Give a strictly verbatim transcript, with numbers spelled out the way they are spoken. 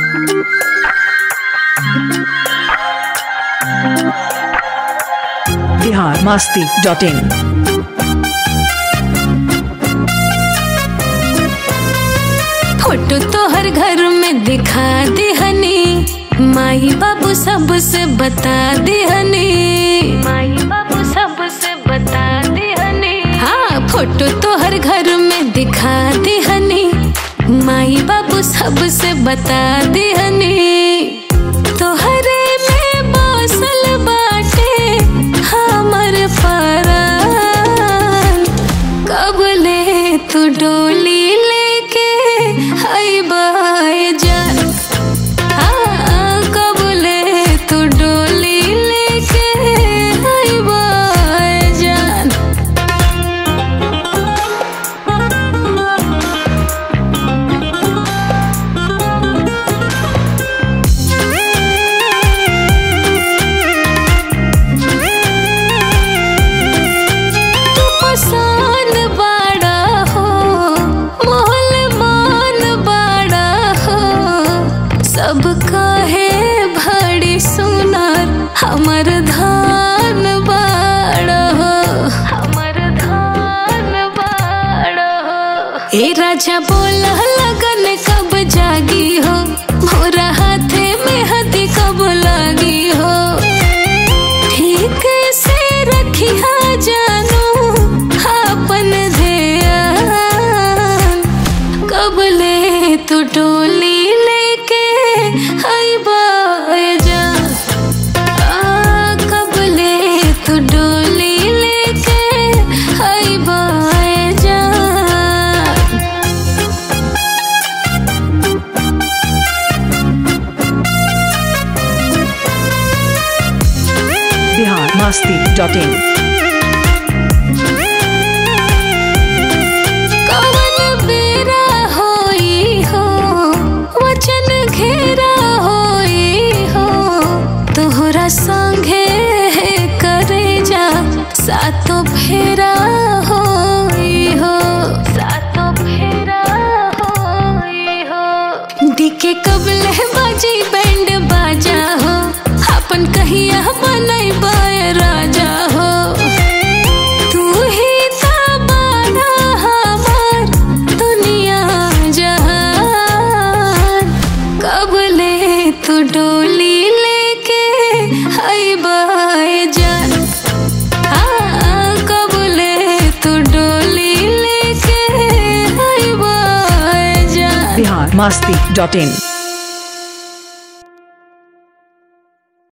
Bihar Masti dot in. Photo तो हर घर में दिखा दी हनी, माई बाबू सबसे बता दी हनी, माई बाबू सबसे बता दी हनी। हाँ, फोटो तो हर घर में दिखा दी हनी, माई बाबू सबसे बता दी हनी। तोहरे में बसल बाटे हमर परान, कब ले तू डोली लेके आइबा जान। हाँ, कब ले तू डोली लेके आइबा जान। तू पसंद बड़ा हो, मोहल मान बड़ा हो, सब कहे भड़ी सुनर हमर धान बड़ा हो, हमर धान बड़ा हो। ए राजा बोला लगन कब जागी हो, मोरा हाथे में हदी कब लागी हो। ठीक से रखिया जानू अपन ध्यान, कब ले तू डोली लेके आइबा जान। आ, कब ले तू डोली लेके आइबा जान। Bihar Masti dot in. कवन बेरा होई हो, वचन घेरा होई हो, तोहरा संगे करे जा सातो फेरा होई हो, सातो फेरा होई हो। डीके कबले बाजी बैंड बाजा हो, अपन कहिया बनई बाय राजा हो। तू ही ता बाड़ा हमार दुनिया जहान, कब ले तू डोली लेके आइबा जान। हाँ, कब ले तू डोली लेके आइबा जान। बिहार मस्ती डॉट इन।